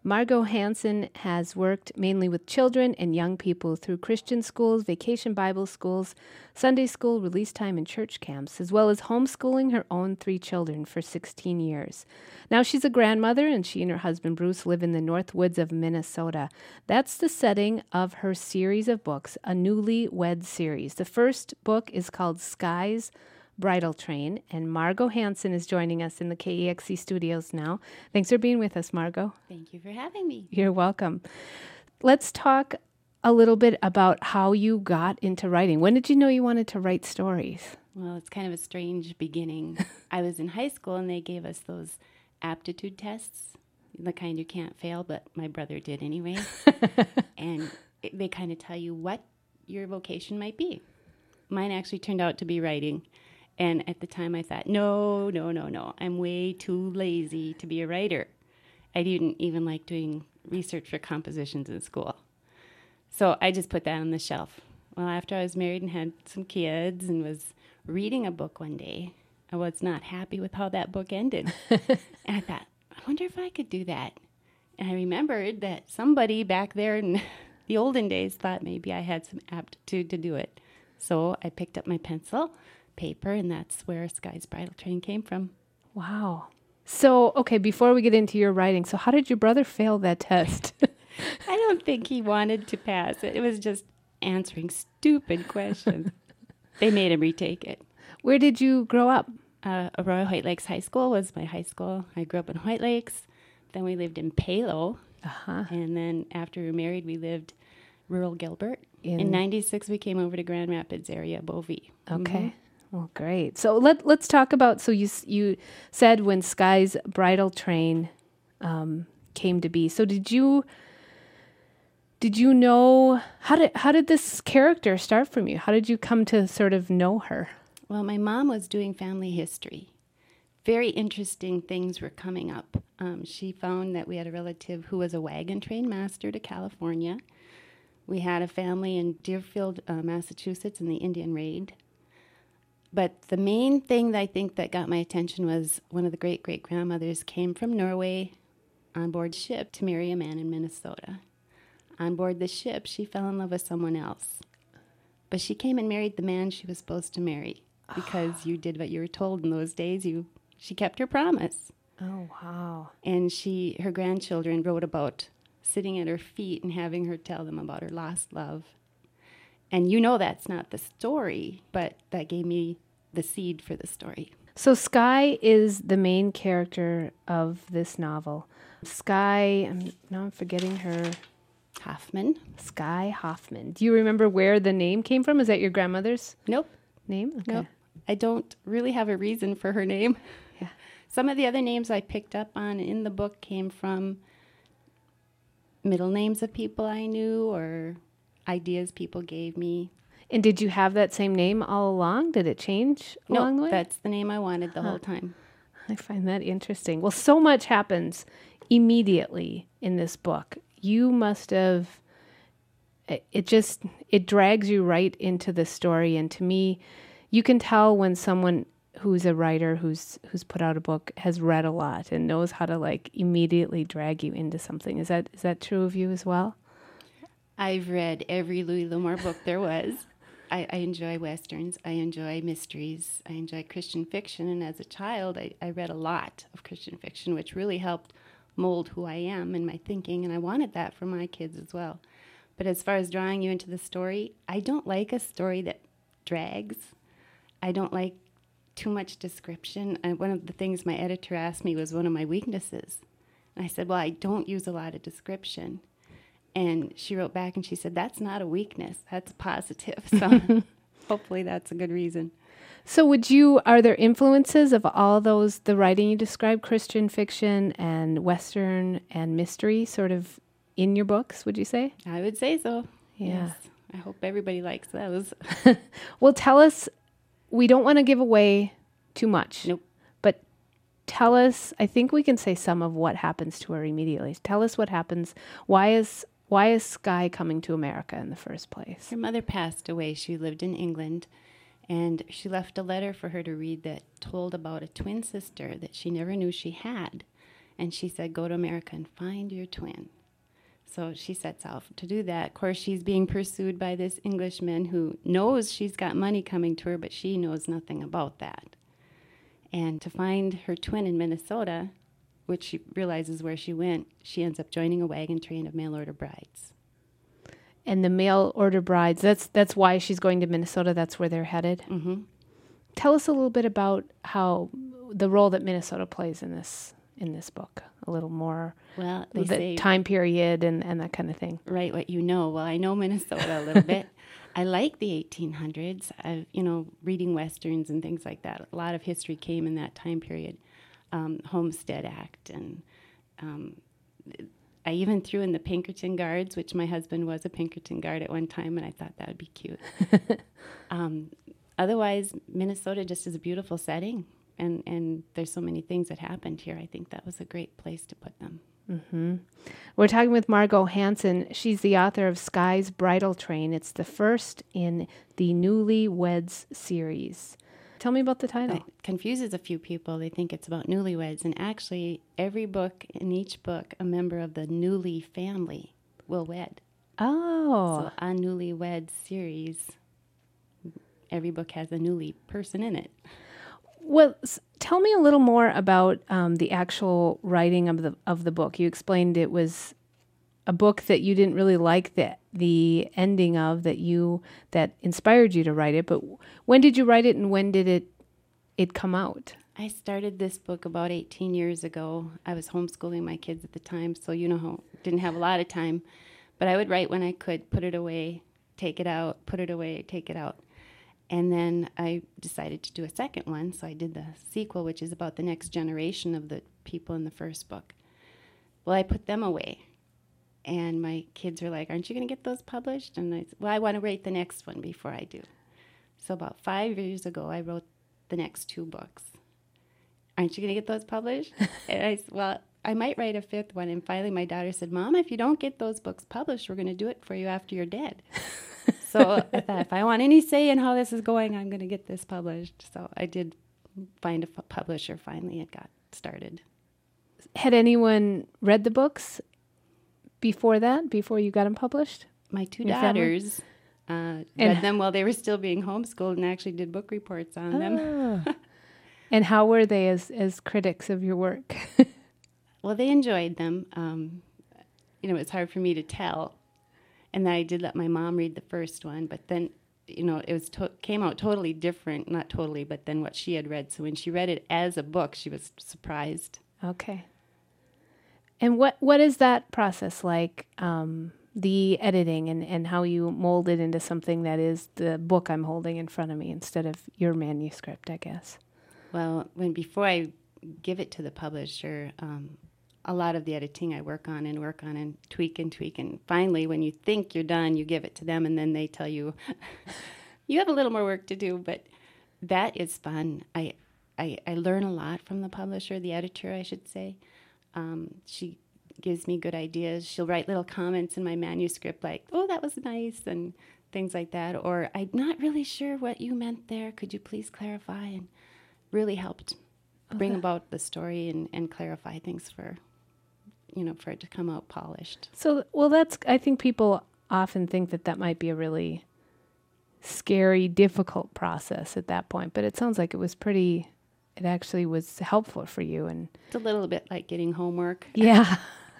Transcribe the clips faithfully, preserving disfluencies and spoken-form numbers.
Margot Hansen has worked mainly with children and young people through Christian schools, vacation Bible schools, Sunday school, release time, and church camps, as well as homeschooling her own three children for sixteen years. Now she's a grandmother, and she and her husband Bruce live in the North Woods of Minnesota. That's the setting of her series of books, a newly wed series. The first book is called Sky's Bridal Train, and Margot Hansen is joining us in the K E X C studios now. Thanks for being with us, Margot. Thank you for having me. You're welcome. Let's talk a little bit about how you got into writing. When did you know you wanted to write stories? Well, it's kind of a strange beginning. I was in high school, and they gave us those aptitude tests, the kind you can't fail, but my brother did anyway. And it, they kind of tell you what your vocation might be. Mine actually turned out to be writing. And at the time I thought, no, no, no, no. I'm way too lazy to be a writer. I didn't even like doing research for compositions in school. So I just put that on the shelf. Well, after I was married and had some kids and was reading a book one day, I was not happy with how that book ended. And I thought, I wonder if I could do that. And I remembered that somebody back there in the olden days thought maybe I had some aptitude to do it. So I picked up my pencil, paper, and that's where Sky's Bridal Train came from. Wow. So, okay, before we get into your writing, so how did your brother fail that test? I don't think he wanted to pass it. It was just answering stupid questions. They made him retake it. Where did you grow up? Uh, Arroyo White Lakes High School was my high school. I grew up in White Lakes. Then we lived in Palo. Uh-huh. And then after we were married, we lived rural Gilbert. In, in ninety-six, we came over to Grand Rapids area, Bovie. Okay. Mm-hmm. Well, great. So let, let's talk about, so you you said when Sky's Bridal Train um, came to be. So did you, did you know, how did, how did this character start from you? How did you come to sort of know her? Well, my mom was doing family history. Very interesting things were coming up. Um, she found that we had a relative who was a wagon train master to California. We had a family in Deerfield, uh, Massachusetts in the Indian Raid. But the main thing that I think that got my attention was one of the great-great-grandmothers came from Norway on board ship to marry a man in Minnesota. On board the ship, she fell in love with someone else. But she came and married the man she was supposed to marry because you did what you were told in those days. You, she kept her promise. Oh, wow. And she, her grandchildren wrote about sitting at her feet and having her tell them about her lost love. And you know that's not the story, but that gave me the seed for the story. So Sky is the main character of this novel. Sky, I'm, now I'm forgetting her. Hoffman. Sky Hoffman. Do you remember where the name came from? Is that your grandmother's Nope. name? Okay. Nope. I don't really have a reason for her name. Yeah. Some of the other names I picked up on in the book came from middle names of people I knew or ideas people gave me. And did you have that same name all along? Did it change No, along the way? that's the name I wanted the Huh. whole time. I find that interesting. Well, so much happens immediately in this book. You must have, it it just, it drags you right into the story. And to me, you can tell when someone who's a writer, who's who's put out a book, has read a lot and knows how to like immediately drag you into something. Is that is that true of you as well? I've read every Louis L'Amour book there was. I, I enjoy Westerns. I enjoy mysteries. I enjoy Christian fiction. And as a child, I, I read a lot of Christian fiction, which really helped mold who I am and my thinking. And I wanted that for my kids as well. But as far as drawing you into the story, I don't like a story that drags. I don't like too much description. And one of the things my editor asked me was one of my weaknesses. And I said, well, I don't use a lot of description. And she wrote back and she said, that's not a weakness. That's positive. So hopefully that's a good reason. So would you, are there influences of all those, the writing you described, Christian fiction and Western and mystery sort of in your books, would you say? I would say so. Yeah. Yes. I hope everybody likes those. Well, tell us, we don't want to give away too much. Nope. But tell us, I think we can say some of what happens to her immediately. Tell us what happens. Why is why is Sky coming to America in the first place? Her mother passed away. She lived in England, and she left a letter for her to read that told about a twin sister that she never knew she had. And she said, go to America and find your twin. So she sets out to do that. Of course, she's being pursued by this Englishman who knows she's got money coming to her, but she knows nothing about that. And to find her twin in Minnesota, which she realizes where she went, she ends up joining a wagon train of mail-order brides. And the mail-order brides, that's that's why she's going to Minnesota. That's where they're headed. Mm-hmm. Tell us a little bit about how the role that Minnesota plays in this in this book. A little more, well, they the say, time period and, and that kind of thing. Write what you know. Well, I know Minnesota a little bit. I like the eighteen hundreds. I, you know, reading Westerns and things like that. A lot of history came in that time period. Um, Homestead Act. And um, I even threw in the Pinkerton Guards, which my husband was a Pinkerton Guard at one time, and I thought that would be cute. um, otherwise, Minnesota just is a beautiful setting. And, and there's so many things that happened here. I think that was a great place to put them. Mm-hmm. We're talking with Margot Hansen. She's the author of Sky's Bridal Train. It's the first in the Newlyweds series. Tell me about the title. It confuses a few people. They think it's about newlyweds. And actually, every book, in each book, a member of the Newly family will wed. Oh. So a Newlyweds series, every book has a newly person in it. Well, s- tell me a little more about um, the actual writing of the of the book. You explained it was a book that you didn't really like the the ending of, that you that inspired you to write it. But when did you write it, and when did it it come out? I started this book about eighteen years ago. I was homeschooling my kids at the time, so you know how didn't have a lot of time. But I would write when I could, put it away, take it out, put it away, take it out. And then I decided to do a second one, so I did the sequel, which is about the next generation of the people in the first book. Well, I put them away, and my kids were like, aren't you going to get those published? And I said, well, I want to write the next one before I do. So about five years ago, I wrote the next two books. Aren't you going to get those published? And I said, well, I might write a fifth one. And finally, my daughter said, Mom, if you don't get those books published, we're going to do it for you after you're dead. So I thought, if I want any say in how this is going, I'm going to get this published. So I did find a f- publisher finally. It got started. Had anyone read the books before that, before you got them published? My two Your family? daughters uh, And- read them while they were still being homeschooled and actually did book reports on them. Oh. And how were they as, as critics of your work? Well, they enjoyed them. Um, you know, it's hard for me to tell. And then I did let my mom read the first one, but then, you know, it was to- came out totally different, not totally, but than what she had read. So when she read it as a book, she was surprised. Okay. And what what is that process like, um, the editing and, and how you mold it into something that is the book I'm holding in front of me instead of your manuscript, I guess? Well, when before I give it to the publisher, um, a lot of the editing I work on and work on and tweak and tweak. And finally, when you think you're done, you give it to them, and then they tell you, you have a little more work to do. But that is fun. I, I, I learn a lot from the publisher, the editor, I should say. Um, she gives me good ideas. She'll write little comments in my manuscript like, oh, that was nice, and things like that. Or, I'm not really sure what you meant there. Could you please clarify? And really helped bring Okay. about the story and, and clarify things for, you know, for it to come out polished. So, well, that's, I think people often think that that might be a really scary, difficult process at that point, but it sounds like it was pretty, it actually was helpful for you. And It's a little bit like getting homework. yeah.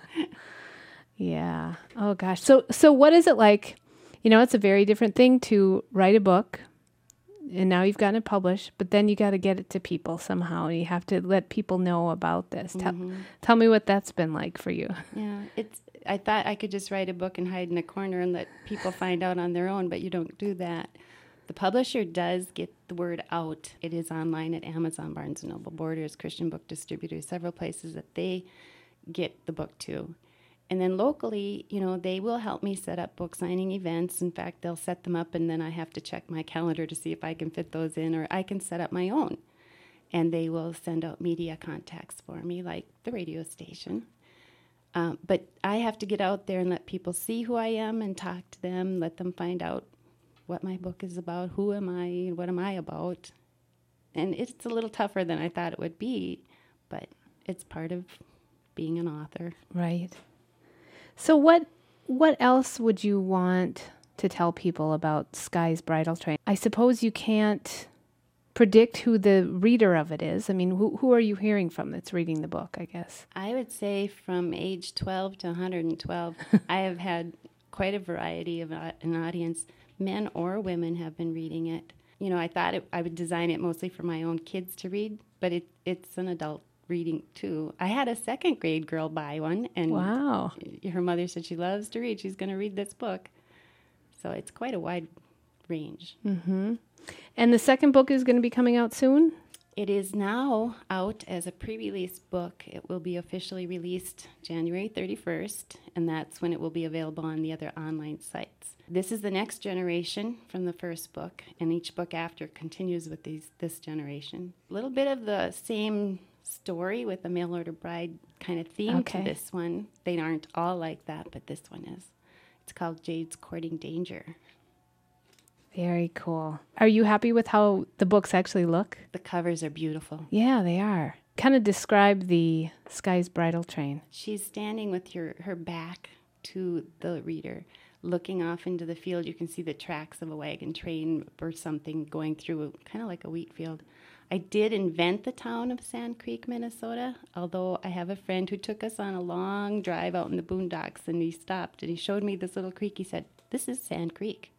Yeah. Oh gosh. So, so what is it like? You know, it's a very different thing to write a book, and now you've gotten it published, but then you got to get it to people somehow. You have to let people know about this. Tell, Mhm. tell me what that's been like for you. Yeah, it's. I thought I could just write a book and hide in a corner and let people find out on their own, but you don't do that. The publisher does get the word out. It is online at Amazon, Barnes and Noble, Borders, Christian Book Distributors, several places that they get the book to. And then locally, you know, they will help me set up book signing events. In fact, they'll set them up, and then I have to check my calendar to see if I can fit those in, or I can set up my own. And they will send out media contacts for me, like the radio station. Um, but I have to get out there and let people see who I am and talk to them, let them find out what my book is about, who am I, what am I about. And it's a little tougher than I thought it would be, but it's part of being an author. Right. So what what else would you want to tell people about Sky's Bridal Train? I suppose you can't predict who the reader of it is. I mean, who who are you hearing from that's reading the book, I guess? I would say from age twelve to one hundred twelve, I have had quite a variety of uh, an audience. Men or women have been reading it. You know, I thought it, I would design it mostly for my own kids to read, but it, it's an adult reading too. I had a second grade girl buy one, and wow. her mother said she loves to read. She's going to read this book. So it's quite a wide range. Mm-hmm. And the second book is going to be coming out soon? It is now out as a pre-release book. It will be officially released January thirty-first, and that's when it will be available on the other online sites. This is the next generation from the first book, and each book after continues with these this generation. A little bit of the same story with the mail order bride kind of theme Okay. to this one. They aren't all like that, but this one is. It's called Jade's Courting Danger. Very cool. Are you happy with how the books actually look? The covers are beautiful. Yeah, they are. Kind of describe the Sky's Bridal Train. She's standing with your, her back to the reader, looking off into the field. You can see the tracks of a wagon train or something going through, kind of like a wheat field. I did invent the town of Sand Creek, Minnesota, although I have a friend who took us on a long drive out in the boondocks, and he stopped and he showed me this little creek. He said, "This is Sand Creek."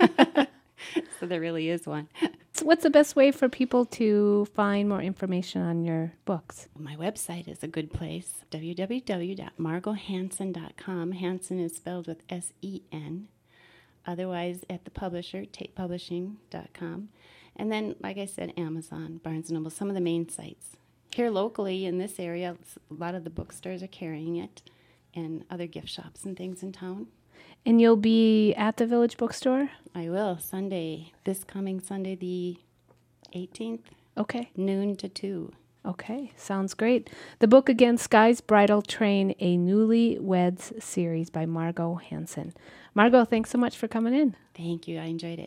So there really is one. So what's the best way for people to find more information on your books? My website is a good place, w w w dot margot hansen dot com. Hansen is spelled with S E N. Otherwise, at the publisher, tate publishing dot com. And then, like I said, Amazon, Barnes and Noble, some of the main sites. Here locally in this area, a lot of the bookstores are carrying it, and other gift shops and things in town. And you'll be at the Village Bookstore? I will, Sunday, this coming Sunday, the eighteenth, Okay. noon to two. Okay, sounds great. The book again, Sky's Bridal Train, a Newlyweds series by Margot Hansen. Margot, thanks so much for coming in. Thank you. I enjoyed it.